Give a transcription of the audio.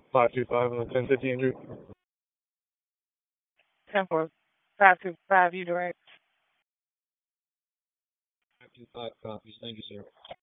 525 on the 1050 Andrew. 10-4, 525, you direct. 525 copies. Thank you, sir.